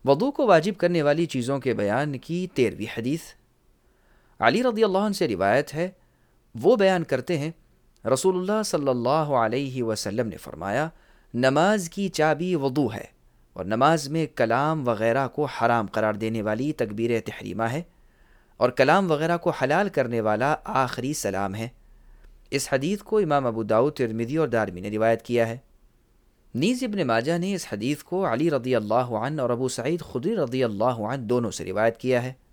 वज़ू को वाजिब करने वाली चीज़ों के बयान की 13वीं हदीस। अली रज़ियल्लाहु अन्हु से रिवायत है, वो बयान करते हैं, रसूलुल्लाह सल्लल्लाहु अलैहि वसल्लम ने फरमाया, नमाज की चाबी वज़ू है और नमाज में कलाम वग़ैरह को हराम करार देने वाली तकबीर तहरीमा है और कलाम वग़ैरह को हलाल करने वाला आखिरी सलाम है। इस हदीस को इमाम अबू दाऊद, तिरमिज़ी और दारमी ने रिवायत किया है। नीज़ इब्न माजा ने इस हदीस को अली रज़ियल्लाहु अन्हु और अबू सईद खुदरी रज़ियल्लाहु अन्हु दोनों से रिवायत किया है।